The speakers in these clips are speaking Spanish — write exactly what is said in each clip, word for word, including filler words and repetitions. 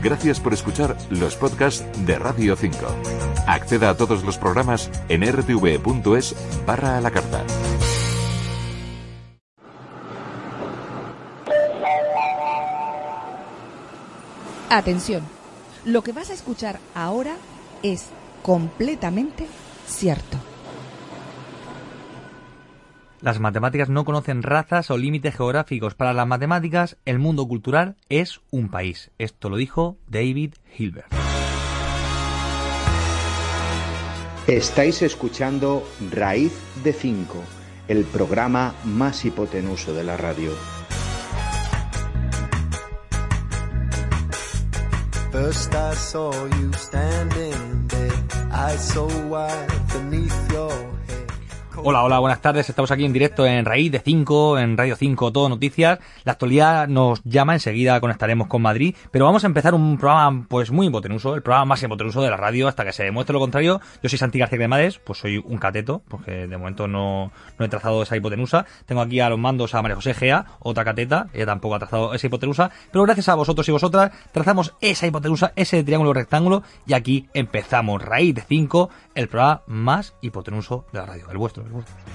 Gracias por escuchar los podcasts de Radio cinco. Acceda a todos los programas en r t v punto es barra a la carta. Atención, lo que vas a escuchar ahora es completamente cierto. Las matemáticas no conocen razas o límites geográficos. Para las matemáticas, el mundo cultural es un país. Esto lo dijo David Hilbert. Estáis escuchando Raíz de cinco, el programa más hipotenuso de la radio. First I saw you standing there, eyes so wide beneath your head. Hola, hola, buenas tardes. Estamos aquí en directo en Raíz de cinco, en Radio cinco, Todo Noticias. La actualidad nos llama, enseguida conectaremos con Madrid, pero vamos a empezar un programa pues muy hipotenuso, el programa más hipotenuso de la radio hasta que se demuestre lo contrario. Yo soy Santi García Cremades, pues soy un cateto, porque de momento no, no he trazado esa hipotenusa. Tengo aquí a los mandos a María José Gea, otra cateta, ella tampoco ha trazado esa hipotenusa, pero gracias a vosotros y vosotras trazamos esa hipotenusa, ese triángulo rectángulo, y aquí empezamos Raíz de cinco, el programa más hipotenuso de la radio, el vuestro.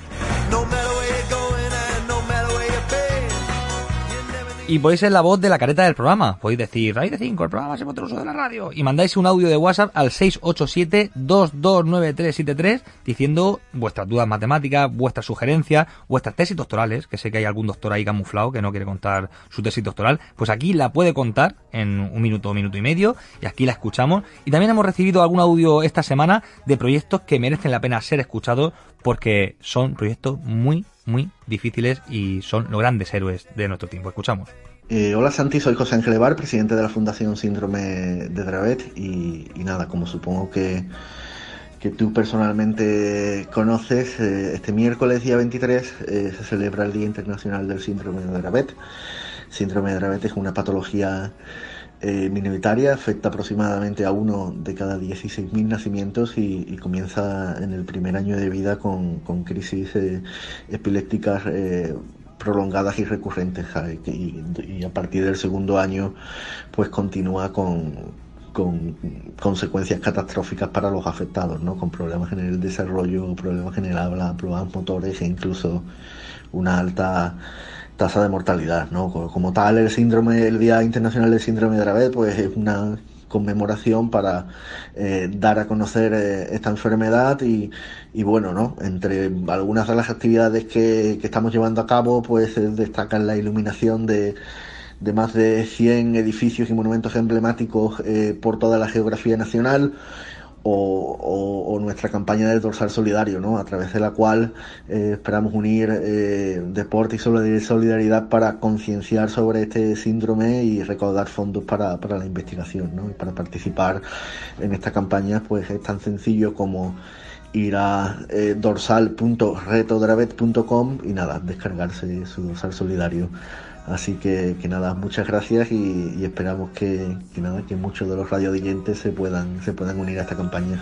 Y podéis ser la voz de la careta del programa. Podéis decir Raíz de cinco, el programa más hipotenuso de la radio, y mandáis un audio de WhatsApp al seis ocho siete, dos dos nueve tres siete tres diciendo vuestras dudas matemáticas, vuestras sugerencias, vuestras tesis doctorales, que sé que hay algún doctor ahí camuflado que no quiere contar su tesis doctoral. Pues aquí la puede contar en un minuto, un minuto y medio, y aquí la escuchamos. Y también hemos recibido algún audio esta semana de proyectos que merecen la pena ser escuchados, porque son proyectos muy, muy difíciles y son los grandes héroes de nuestro tiempo. Escuchamos. Eh, hola Santi, soy José Ángel Evar, presidente de la Fundación Síndrome de Dravet, y, y nada, como supongo que, que tú personalmente conoces, eh, este miércoles día veintitrés eh, se celebra el Día Internacional del Síndrome de Dravet. Síndrome de Dravet es una patología eh, minoritaria, afecta aproximadamente a uno de cada dieciséis mil nacimientos y, y comienza en el primer año de vida con, con crisis eh, epilépticas eh, prolongadas y recurrentes, y, y a partir del segundo año pues continúa con, con consecuencias catastróficas para los afectados, ¿no? Con problemas en el desarrollo, problemas en el habla, problemas motores e incluso una alta tasa de mortalidad, ¿no? Como tal, el síndrome, el Día Internacional del Síndrome de Dravet, pues es una conmemoración para eh, dar a conocer eh, esta enfermedad y, y bueno, ¿no? Entre algunas de las actividades que, que estamos llevando a cabo, pues eh, destacan la iluminación de, de más de cien edificios y monumentos emblemáticos eh, por toda la geografía nacional, O, o, o nuestra campaña del dorsal solidario, ¿no? A través de la cual eh, esperamos unir eh, deporte y solidaridad para concienciar sobre este síndrome y recaudar fondos para, para la investigación, ¿no? Y para participar en esta campaña, pues es tan sencillo como ir a eh, dorsal punto retodravet punto com y nada, descargarse su dorsal solidario. Así que, que nada, muchas gracias y, y esperamos que, que nada, que muchos de los radioyentes se puedan, se puedan unir a esta campaña.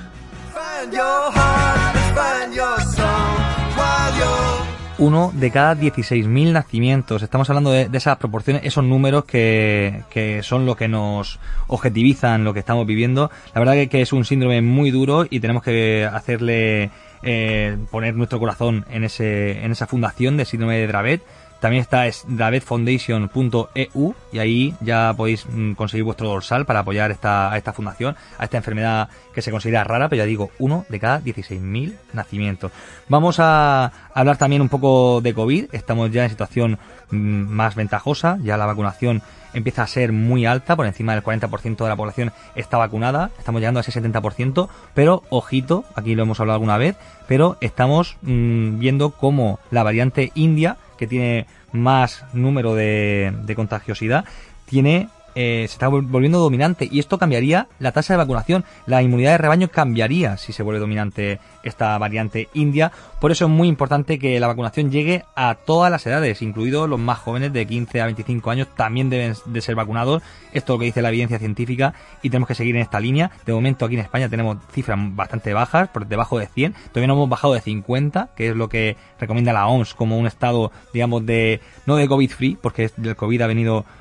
Uno de cada dieciséis mil nacimientos. Estamos hablando de, de esas proporciones, esos números que, que son lo que nos objetivizan lo que estamos viviendo. La verdad que, que es un síndrome muy duro y tenemos que hacerle eh, poner nuestro corazón en ese en esa fundación de síndrome de Dravet. También está dravet foundation punto e u y ahí ya podéis mm, conseguir vuestro dorsal para apoyar esta, a esta fundación, a esta enfermedad que se considera rara, pero ya digo, uno de cada dieciséis mil nacimientos. Vamos a hablar también un poco de COVID. Estamos ya en situación mm, más ventajosa, ya la vacunación empieza a ser muy alta, por encima del cuarenta por ciento de la población está vacunada, estamos llegando a ese setenta por ciento, pero ojito, aquí lo hemos hablado alguna vez, pero estamos mmm, viendo cómo la variante India, que tiene más número de, de contagiosidad, tiene eh, se está volviendo dominante, y esto cambiaría la tasa de vacunación. La inmunidad de rebaño cambiaría si se vuelve dominante esta variante India. Por eso es muy importante que la vacunación llegue a todas las edades, incluidos los más jóvenes de quince a veinticinco años, también deben de ser vacunados. Esto es lo que dice la evidencia científica y tenemos que seguir en esta línea. De momento aquí en España tenemos cifras bastante bajas, por debajo de cien, todavía no hemos bajado de cincuenta, que es lo que recomienda la O M S como un estado, digamos, de no de COVID free, porque el COVID ha venido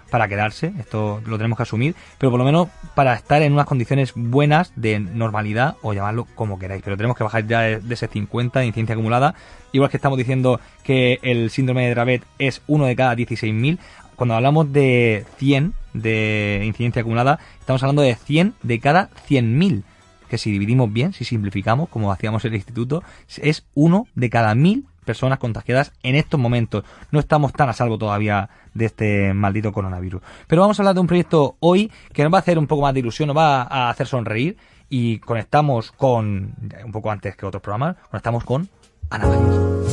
para quedarse, esto lo tenemos que asumir, pero por lo menos para estar en unas condiciones buenas de normalidad, o llamarlo como queráis, pero tenemos que bajar ya de, de ese cincuenta de incidencia acumulada, igual que estamos diciendo que el síndrome de Dravet es uno de cada dieciséis mil, cuando hablamos de cien de incidencia acumulada, estamos hablando de cien de cada cien mil, que si dividimos bien, si simplificamos, como hacíamos en el instituto, es uno de cada mil personas contagiadas en estos momentos. No estamos tan a salvo todavía de este maldito coronavirus. Pero vamos a hablar de un proyecto hoy que nos va a hacer un poco más de ilusión, nos va a hacer sonreír, y conectamos con, un poco antes que otros programas, conectamos con Ana Valles.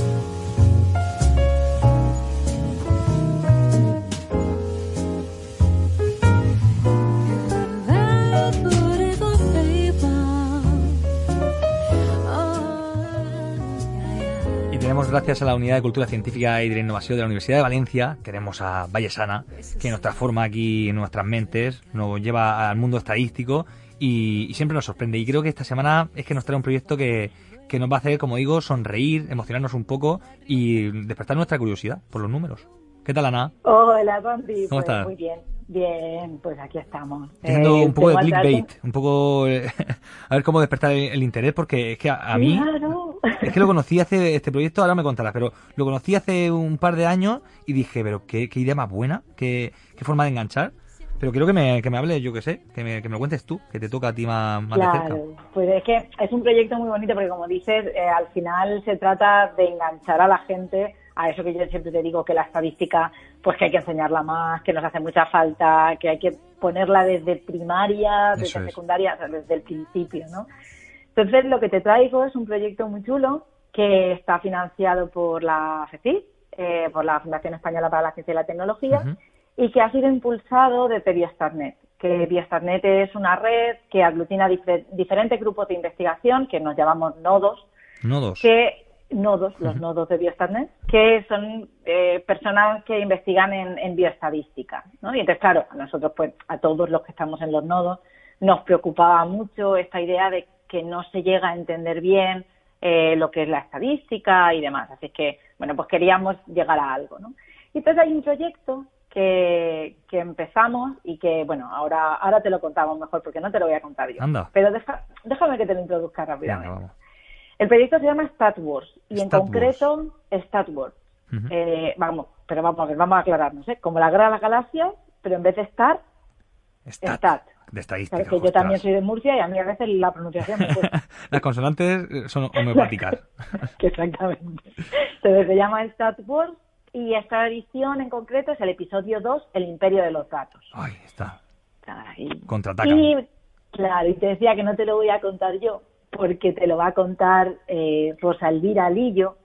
Tenemos, gracias a la Unidad de Cultura Científica y de la Innovación de la Universidad de Valencia, tenemos a Vallesana, que nos transforma aquí en nuestras mentes, nos lleva al mundo estadístico y, y siempre nos sorprende. Y creo que esta semana es que nos trae un proyecto que, que nos va a hacer, como digo, sonreír, emocionarnos un poco y despertar nuestra curiosidad por los números. ¿Qué tal, Ana? Hola, Santi. ¿Cómo pues, estás? Muy bien. Bien, pues aquí estamos. Haciendo eh, un poco de clickbait, trato... un poco eh, a ver cómo despertar el, el interés, porque es que a, a mí Claro. es que lo conocí hace este proyecto, ahora me contarás, pero lo conocí hace un par de años y dije, pero qué, qué idea más buena, qué, qué forma de enganchar. Pero quiero que me, que me hables, yo que sé, que me, que me lo cuentes tú, que te toca a ti más, más claro, de cerca. Pues es que es un proyecto muy bonito porque, como dices, eh, al final se trata de enganchar a la gente a eso que yo siempre te digo, que la estadística, pues que hay que enseñarla más, que nos hace mucha falta, que hay que ponerla desde primaria, desde Eso es. secundaria, o sea, desde el principio, ¿no? Entonces, lo que te traigo es un proyecto muy chulo que está financiado por la FECIT, eh, por la Fundación Española para la Ciencia y la Tecnología, uh-huh. y que ha sido impulsado desde BioStarNet, que BioStarNet es una red que aglutina difer- diferentes grupos de investigación, que nos llamamos nodos, nodos. que nodos, los uh-huh. nodos de BioStarNet, que son eh, personas que investigan en, en bioestadística, ¿no? Y entonces, claro, a nosotros, pues, a todos los que estamos en los nodos, nos preocupaba mucho esta idea de que no se llega a entender bien eh, lo que es la estadística y demás. Así que, bueno, pues queríamos llegar a algo, ¿no? Y entonces hay un proyecto que, que empezamos y que, bueno, ahora ahora te lo contamos mejor porque no te lo voy a contar yo. Anda. Pero deja, déjame que te lo introduzca rápidamente. Venga, vamos. El proyecto se llama StatWars y en Stat concreto StatWars. Uh-huh. Eh, vamos, pero vamos a ver, vamos a aclararnos, ¿eh? Como la Guerra de las Galaxias, pero en vez de Star, Stat. Stat. De estadística. Sabes que yo también soy de Murcia y a mí a veces la pronunciación me cuesta. Las consonantes son homeopáticas. Exactamente. Entonces se llama StatWars y esta edición en concreto es el episodio dos, El Imperio de los Datos. Ay, está. Ay. Contraatacan. Y claro, y te decía que no te lo voy a contar yo, porque te lo va a contar eh, Rosa Elvira Lillo,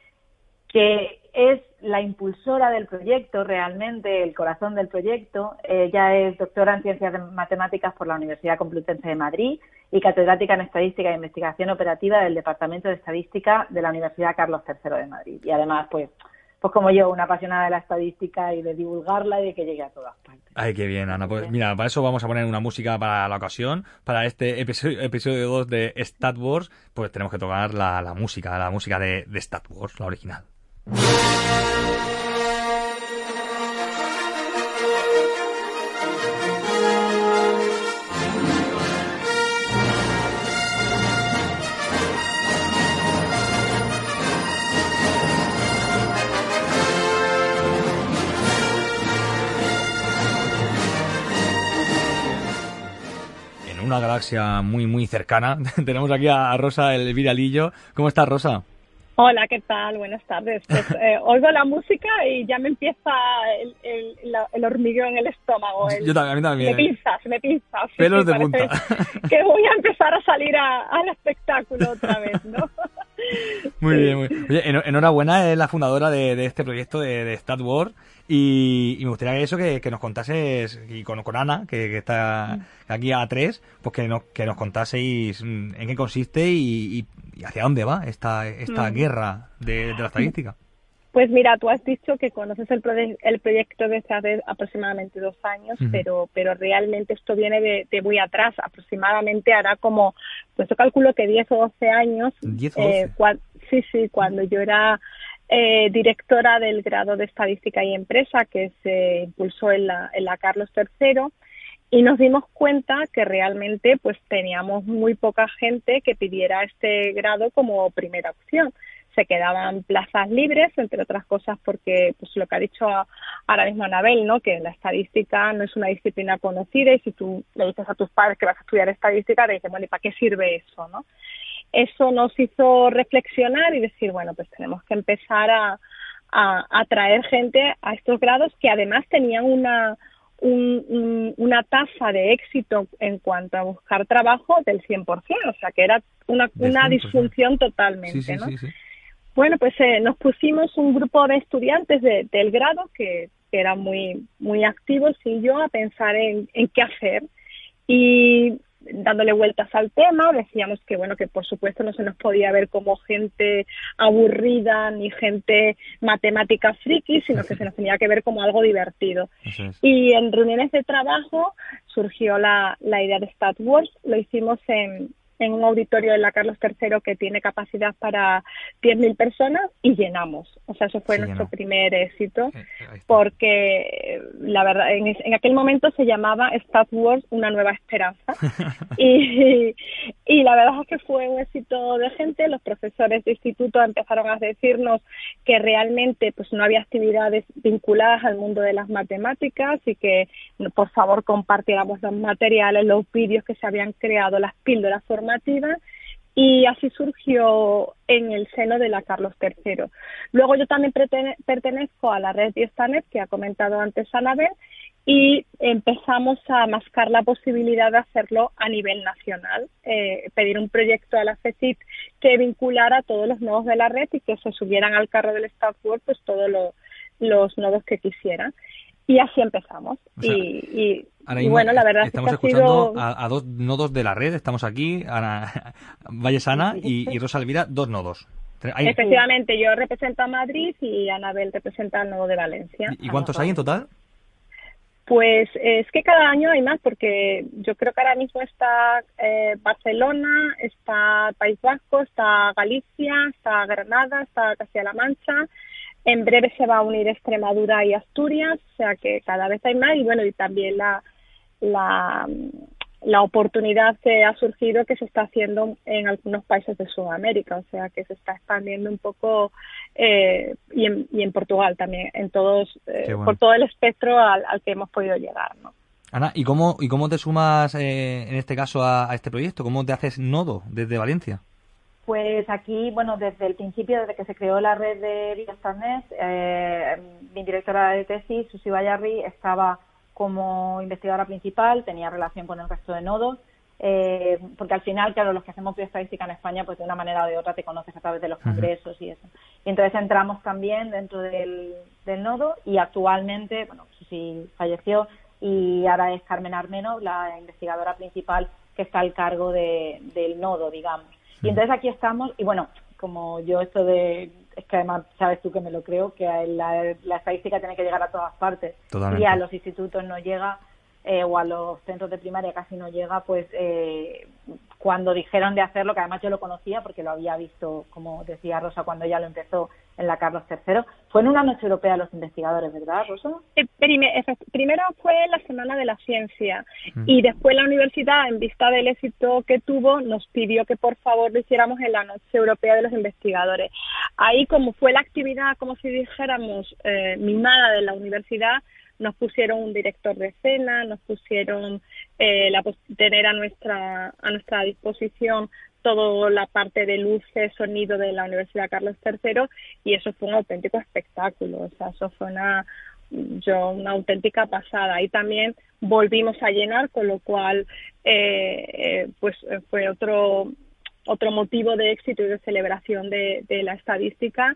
que es la impulsora del proyecto, realmente el corazón del proyecto. Ella es doctora en Ciencias Matemáticas por la Universidad Complutense de Madrid y catedrática en Estadística e Investigación Operativa del Departamento de Estadística de la Universidad Carlos tercero de Madrid. Y además, pues, pues como yo, una apasionada de la estadística y de divulgarla y de que llegue a todas partes. Ay, qué bien, Ana. Pues mira, para eso vamos a poner una música para la ocasión. Para este episodio, episodio dos de StatWars, pues tenemos que tocar la, la música, la música de, de StatWars, la original. Una galaxia muy, muy cercana. Tenemos aquí a Rosa Elvira Lillo. ¿Cómo estás, Rosa? Hola, ¿qué tal? Buenas tardes. Pues, eh, oigo la música y ya me empieza el, el, el hormigueo en el estómago. El, Yo también, a mí también. Me pinzas, me pinzas. Pelos sí, de punta. Que voy a empezar a salir a, al espectáculo otra vez, ¿no? Muy sí. bien, muy bien. Oye, enhorabuena, es la fundadora de, de este proyecto de, de StatWars. Y, y me gustaría eso que, que nos contases, y con, con Ana, que, que está aquí a tres, pues que nos, que nos contaseis en qué consiste y, y hacia dónde va esta, esta mm. guerra de, de la estadística. Pues mira, tú has dicho que conoces el, proye- el proyecto desde hace aproximadamente dos años, uh-huh. pero pero realmente esto viene de, de muy atrás, aproximadamente hará como, pues yo calculo que diez o doce años. ¿diez o doce? Eh, cua- sí, sí, cuando yo era eh, directora del grado de Estadística y Empresa que se impulsó en la, en la Carlos tercero, y nos dimos cuenta que realmente pues teníamos muy poca gente que pidiera este grado como primera opción. Se quedaban plazas libres, entre otras cosas porque pues lo que ha dicho ahora mismo Anabel, ¿no? Que la estadística no es una disciplina conocida, y si tú le dices a tus padres que vas a estudiar estadística, te dicen, bueno, ¿y para qué sirve eso, no? Eso nos hizo reflexionar y decir, bueno, pues tenemos que empezar a, a, a traer gente a estos grados que además tenían una, un, un, una tasa de éxito en cuanto a buscar trabajo del cien por ciento, o sea que era una, una disfunción totalmente, sí, sí, ¿no? Sí, sí. Bueno, pues eh, nos pusimos un grupo de estudiantes de, del grado que, que eran muy muy activos, y yo a pensar en, en qué hacer, y dándole vueltas al tema decíamos que bueno que por supuesto no se nos podía ver como gente aburrida ni gente matemática friki, sino que se nos tenía que ver como algo divertido. Eso es. Y en reuniones de trabajo surgió la, la idea de StatWars. Lo hicimos en en un auditorio en la Carlos tercero que tiene capacidad para diez mil personas, y llenamos. O sea, eso fue sí, nuestro llenó. primer éxito, eh, porque la verdad, en, en aquel momento se llamaba StatWars, una nueva esperanza. y, y la verdad es que fue un éxito de gente. Los profesores de instituto empezaron a decirnos que realmente pues no había actividades vinculadas al mundo de las matemáticas, y que por favor compartiéramos los materiales, los vídeos que se habían creado, las píldoras formativas. Y así surgió en el seno de la Carlos tercero. Luego yo también pertenezco a la red IESTANET, que ha comentado antes Anabel, y empezamos a mascar la posibilidad de hacerlo a nivel nacional, eh, pedir un proyecto a la FECIT que vinculara a todos los nodos de la red y que se subieran al carro del StatWars pues todos lo, los nodos que quisieran. Y así empezamos. O sea, y, y, y bueno, la verdad estamos es que escuchando ha sido... a, a dos nodos de la red. Estamos aquí, Ana, Vallesana y, y Rosa Elvira, dos nodos. Hay... Efectivamente, yo represento a Madrid y Anabel representa al nodo de Valencia. ¿Y cuántos hay en total? Pues es que cada año hay más, porque yo creo que ahora mismo está eh, Barcelona, está País Vasco, está Galicia, está Granada, está Castilla-La Mancha. En breve se va a unir Extremadura y Asturias, o sea que cada vez hay más. Y bueno, y también la, la, la oportunidad que ha surgido, que se está haciendo en algunos países de Sudamérica, o sea que se está expandiendo un poco, eh, y, en, y en Portugal también, en todos eh, bueno. por todo el espectro al, al que hemos podido llegar, ¿no? Ana, ¿y cómo, y cómo te sumas eh, en este caso a, a este proyecto? ¿Cómo te haces nodo desde Valencia? Pues aquí, bueno, desde el principio, desde que se creó la red de IESTANET, eh, mi directora de tesis, Susi Bayarri, estaba como investigadora principal, tenía relación con el resto de nodos, eh, porque al final, claro, los que hacemos bioestadística en España, pues de una manera o de otra te conoces a través de los congresos uh-huh. y eso. Y entonces entramos también dentro del, del nodo, y actualmente, bueno, Susi falleció, y ahora es Carmen Armeno, la investigadora principal que está al cargo de, del nodo, digamos. Y entonces aquí estamos, y bueno, como yo esto de, es que además sabes tú que me lo creo, que la, la estadística tiene que llegar a todas partes. Totalmente. Y a los institutos no llega, eh, o a los centros de primaria casi no llega, pues eh, cuando dijeron de hacerlo, que además yo lo conocía porque lo había visto, como decía Rosa, cuando ella lo empezó en la Carlos tercero, fue en una noche europea de los investigadores, ¿verdad, Rosa? Eh, primer, primero fue la Semana de la Ciencia, mm. y después la universidad, en vista del éxito que tuvo, nos pidió que por favor lo hiciéramos en la Noche Europea de los Investigadores. Ahí, como fue la actividad, como si dijéramos, eh, mimada de la universidad, nos pusieron un director de escena, nos pusieron eh, la tener a nuestra a nuestra disposición toda la parte de luces, sonido de la Universidad Carlos tercero, y eso fue un auténtico espectáculo. O sea, eso fue una yo una auténtica pasada. Y también volvimos a llenar, con lo cual eh, eh, pues fue otro otro motivo de éxito y de celebración de, de la estadística.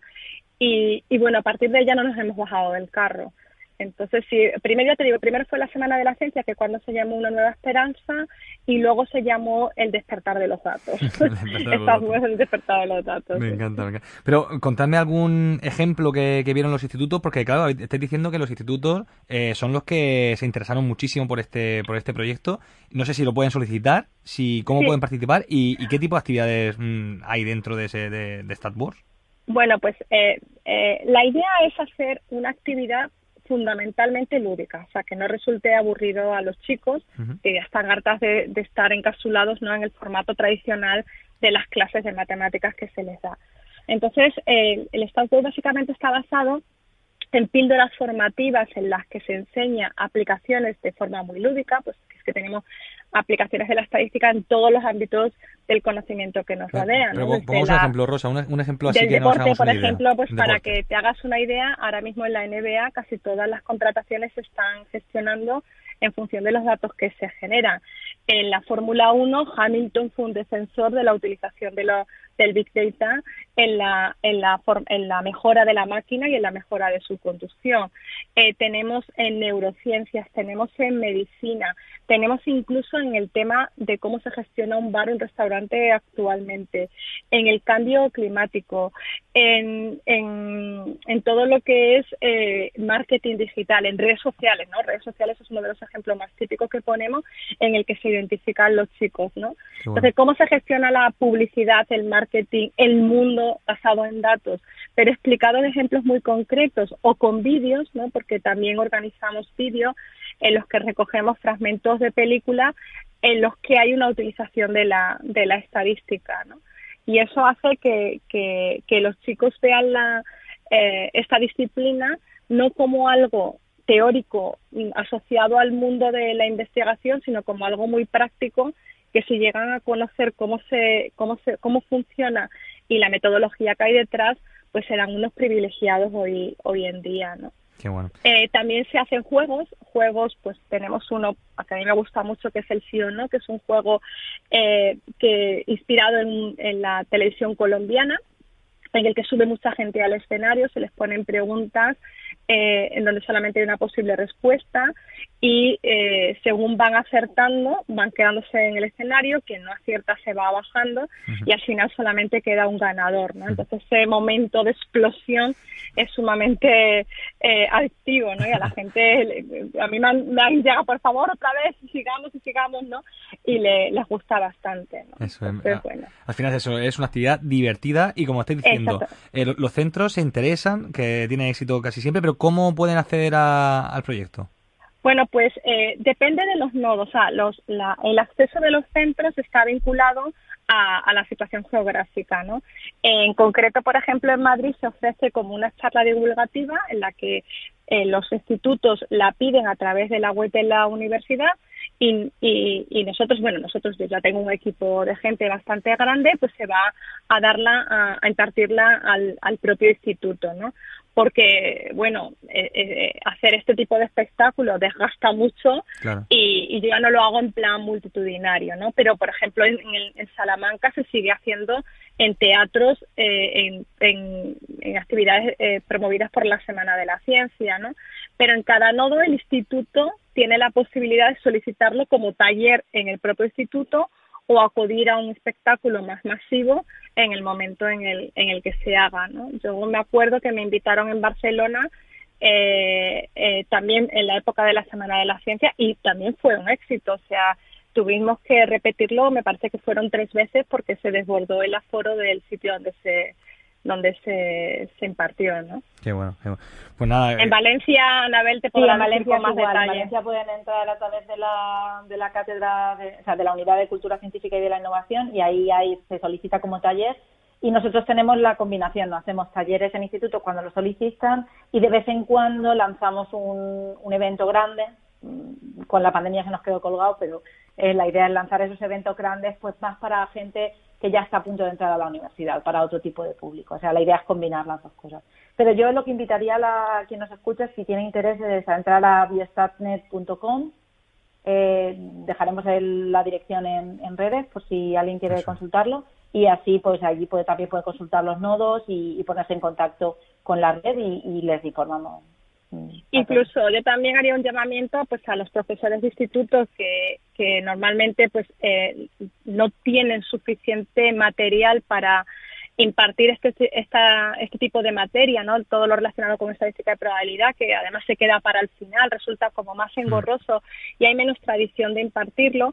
Y, y bueno, a partir de ella no nos hemos bajado del carro. Entonces, sí, primero ya te digo, primero fue la Semana de la Ciencia, que cuando se llamó Una Nueva Esperanza, y luego se llamó El Despertar de los Datos. Esta fue El Despertar de los Datos. Me encanta, me encanta. Pero contadme algún ejemplo que, que vieron los institutos, porque claro, estáis diciendo que los institutos eh, son los que se interesaron muchísimo por este por este proyecto. No sé si lo pueden solicitar, si cómo sí. pueden participar y, y qué tipo de actividades mmm, hay dentro de ese de, de StatWars. Bueno, pues eh, eh, la idea es hacer una actividad fundamentalmente lúdica, o sea, que no resulte aburrido a los chicos, uh-huh. que ya están hartas de, de estar encapsulados, ¿no?, en el formato tradicional de las clases de matemáticas que se les da. Entonces, eh, el Start básicamente está basado en píldoras formativas en las que se enseña aplicaciones de forma muy lúdica, pues es que tenemos aplicaciones de la estadística en todos los ámbitos del conocimiento que nos rodea. Pero, ¿no? pero pongamos un ejemplo, Rosa, un, un ejemplo así del que deporte, nos hagamos por una idea. ejemplo, pues El para deporte. que te hagas una idea, ahora mismo en la N B A casi todas las contrataciones se están gestionando en función de los datos que se generan. En la Fórmula uno, Hamilton fue un defensor de la utilización de lo, del Big Data en la, en, la form, en la mejora de la máquina y en la mejora de su conducción. Eh, tenemos en neurociencias, tenemos en medicina, tenemos incluso en el tema de cómo se gestiona un bar o un restaurante actualmente, en el cambio climático, en, en, en todo lo que es eh, marketing digital, en redes sociales, ¿no? Redes sociales es uno de los ejemplos más típicos que ponemos en el que se identifican los chicos, ¿no? Bueno. Entonces, ¿cómo se gestiona la publicidad, el marketing, el mundo basado en datos? Pero explicado en ejemplos muy concretos o con vídeos, ¿no? Porque también organizamos vídeos en los que recogemos fragmentos de películas en los que hay una utilización de la de la estadística, ¿no? Y eso hace que, que, que los chicos vean la, eh, esta disciplina no como algo teórico asociado al mundo de la investigación, sino como algo muy práctico, que si llegan a conocer cómo se cómo se cómo funciona y la metodología que hay detrás, pues serán unos privilegiados hoy hoy en día, ¿no? Qué bueno. Eh, también se hacen juegos, juegos, pues tenemos uno que a mí me gusta mucho, que es el Sí o No, que es un juego eh, que inspirado en, en la televisión colombiana, en el que sube mucha gente al escenario, se les ponen preguntas eh, en donde solamente hay una posible respuesta y eh, según van acertando, van quedándose en el escenario, quien no acierta se va bajando uh-huh. y al final solamente queda un ganador, ¿no? Entonces ese momento de explosión es sumamente eh, adictivo, ¿no? Y a la gente, a mí me han, me han llegado, por favor, otra vez, sigamos y sigamos, ¿no? Y le, les gusta bastante, ¿no? Eso, Entonces, a, bueno. Al final eso es una actividad divertida y como estáis diciendo, eh, los centros se interesan, que tienen éxito casi siempre, pero ¿cómo pueden acceder a, al proyecto? Bueno, pues eh, depende de los nodos. O sea, los, la, el acceso de los centros está vinculado a, a la situación geográfica, ¿no? En concreto, por ejemplo, en Madrid se ofrece como una charla divulgativa en la que eh, los institutos la piden a través de la web de la universidad y, y, y nosotros, bueno, nosotros yo ya tengo un equipo de gente bastante grande, pues se va a darla, a, a impartirla al, al propio instituto, ¿no? Porque, bueno, eh, eh, hacer este tipo de espectáculos desgasta mucho claro. y, y yo ya no lo hago en plan multitudinario, ¿no? Pero, por ejemplo, en, en, en Salamanca se sigue haciendo en teatros, eh, en, en, en actividades eh, promovidas por la Semana de la Ciencia, ¿no? Pero en cada nodo el instituto tiene la posibilidad de solicitarlo como taller en el propio instituto o acudir a un espectáculo más masivo en el momento en el en el que se haga, ¿no? Yo me acuerdo que me invitaron en Barcelona eh, eh, también en la época de la Semana de la Ciencia y también fue un éxito, o sea, tuvimos que repetirlo, me parece que fueron tres veces porque se desbordó el aforo del sitio donde se donde se, se impartió, ¿no? Qué bueno, qué bueno. Pues nada, en Valencia, Anabel, te podrá sí, decir con más igual, detalle. En Valencia pueden entrar a través de la de la cátedra, de, o sea, de la Unidad de Cultura Científica y de la Innovación, y ahí, ahí se solicita como taller, y nosotros tenemos la combinación, ¿no? Hacemos talleres en institutos cuando lo solicitan, y de vez en cuando lanzamos un, un evento grande. Con la pandemia se nos quedó colgado, pero eh, la idea es lanzar esos eventos grandes, pues más para gente que ya está a punto de entrar a la universidad, para otro tipo de público. O sea, la idea es combinar las dos cosas. Pero yo lo que invitaría a, la, a quien nos escucha, si tiene interés, es a entrar a biostatnet punto com. Eh, dejaremos el, la dirección en, en redes, por si alguien quiere Eso. consultarlo. Y así, pues allí puede, también puede consultar los nodos y, y ponerse en contacto con la red y, y les informamos. Incluso yo también haría un llamamiento pues a los profesores de institutos que, que normalmente pues eh, no tienen suficiente material para impartir este esta, este tipo de materia, ¿no? Todo lo relacionado con estadística de probabilidad, que además se queda para el final, resulta como más engorroso y hay menos tradición de impartirlo.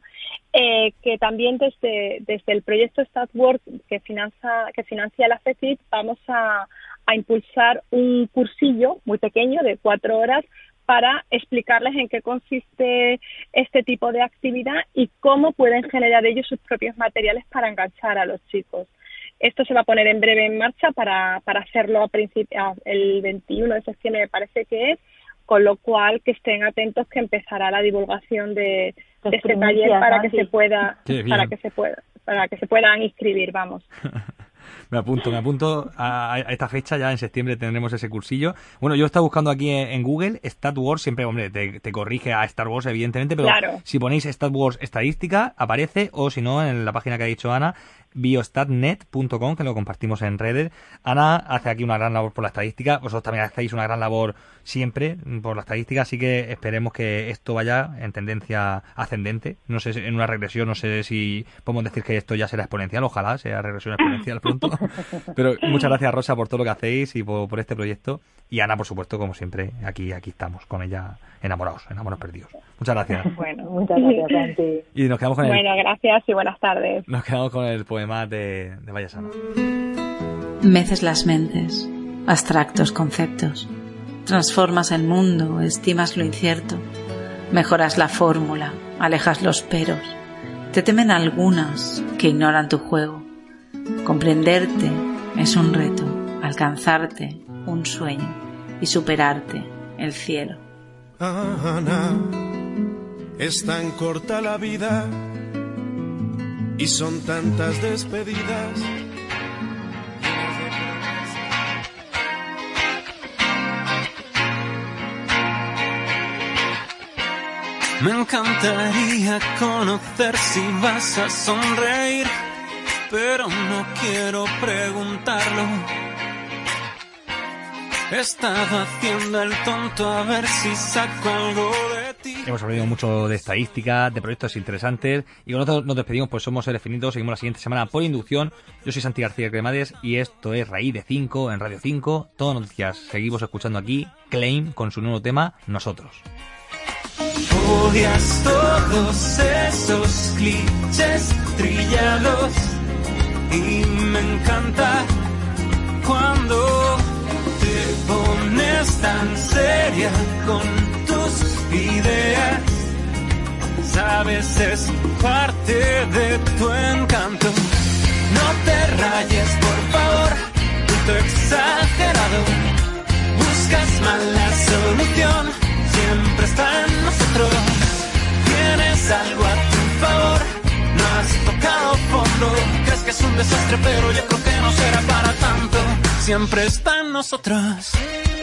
Eh, que también desde, desde el proyecto StatWorks que financia, que financia la FECIT vamos a, a impulsar un cursillo muy pequeño de cuatro horas para explicarles en qué consiste este tipo de actividad y cómo pueden generar ellos sus propios materiales para enganchar a los chicos. Esto se va a poner en breve en marcha para, para hacerlo a principio, el veintiuno de septiembre me parece que es, con lo cual que estén atentos que empezará la divulgación de, de este taller para que se pueda para que se pueda para que se puedan inscribir, vamos. Me apunto, me apunto a, a esta fecha, ya en septiembre tendremos ese cursillo. Bueno, yo he estado buscando aquí en, en Google, StatWars, siempre, hombre, te, te corrige a Star Wars, evidentemente, pero claro. Si ponéis StatWars estadística, aparece, o si no, en la página que ha dicho Ana, biostatnet punto com, que lo compartimos en redes. Ana hace aquí una gran labor por la estadística, vosotros también hacéis una gran labor siempre por la estadística, así que esperemos que esto vaya en tendencia ascendente. No sé, en una regresión, no sé si podemos decir que esto ya será exponencial, ojalá sea regresión exponencial pronto. Pero muchas gracias, Rosa, por todo lo que hacéis y por, por este proyecto. Y Ana, por supuesto, como siempre, aquí aquí estamos con ella, enamorados, enamorados perdidos. Muchas gracias. Bueno, muchas gracias, Santi. Y nos quedamos con el, bueno, gracias y buenas tardes. Nos quedamos con el poema de, de Vallesana. Meces las mentes, abstractos conceptos. Transformas el mundo, estimas lo incierto. Mejoras la fórmula, alejas los peros. Te temen algunas que ignoran tu juego. Comprenderte es un reto, alcanzarte un sueño y superarte el cielo. Ana, es tan corta la vida y son tantas despedidas. Me encantaría conocer si vas a sonreír, pero no quiero preguntarlo. He estado haciendo el tonto a ver si saco algo de ti. Hemos hablado mucho de estadística, de proyectos interesantes, y con nosotros nos despedimos, pues somos Seres Finitos, seguimos la siguiente semana por inducción. Yo soy Santi García Cremades y esto es Raíz de cinco en Radio cinco, todo noticias. Seguimos escuchando aquí Claim con su nuevo tema, Nosotros. Odias todos esos clichés trillados y me encanta cuando te pones tan seria con tus ideas. Sabes, es parte de tu encanto. No te rayes, por favor, tú exagerado. Buscas mal la solución, siempre está en nosotros. Tienes algo a tu favor, no has tocado fondo. Crees que es un desastre, pero yo creo que no será para tanto. Siempre está en nosotros.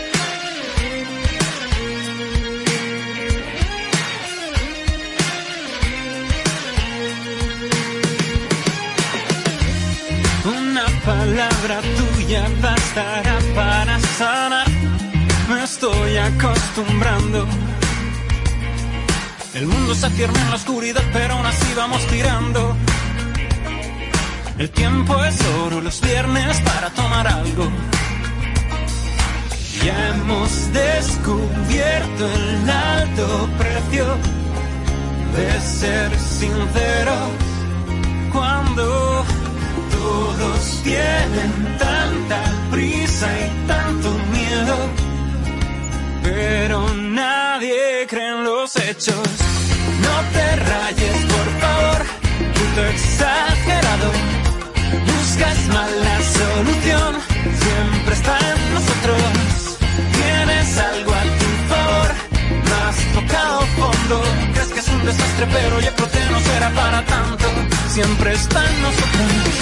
Una palabra tuya bastará para sanar. Me estoy acostumbrando. El mundo se cierra en la oscuridad, pero aún así vamos tirando. El tiempo es oro, los viernes para tomar algo. Ya hemos descubierto el alto precio de ser sinceros. Cuando todos tienen tanta prisa y tanto miedo, pero nadie cree en los hechos. No te rayes, por favor, tú exagerado. Buscas mal la solución, siempre está en nosotros. Tienes algo a tu favor, no has tocado fondo. Crees que es un desastre, pero yo creo que no será para tanto. Siempre está en nosotros.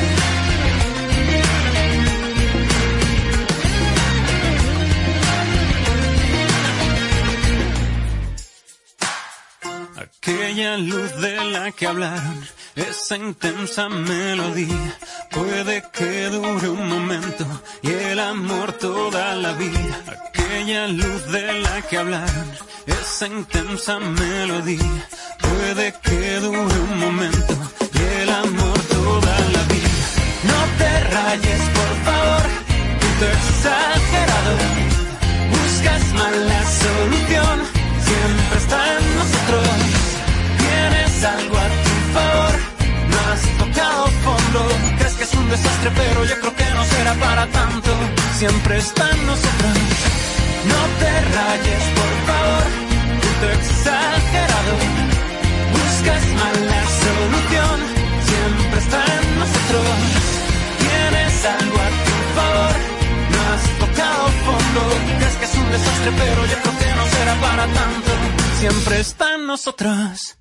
Aquella luz de la que hablaron, esa intensa melodía, puede que dure un momento y el amor toda la vida. Aquella luz de la que hablaron, esa intensa melodía, puede que dure un momento y el amor toda la vida. No te rayes, por favor, tú exagerado. Buscas mal la solución, siempre está en nosotros. Tienes algo a tu siempre está en nosotros. No te rayes, por favor, punto exagerado. Buscas mal la solución, siempre está en nosotros. Tienes algo a tu favor, no has tocado fondo. Crees que es un desastre, pero yo creo que no será para tanto. Siempre está en nosotros.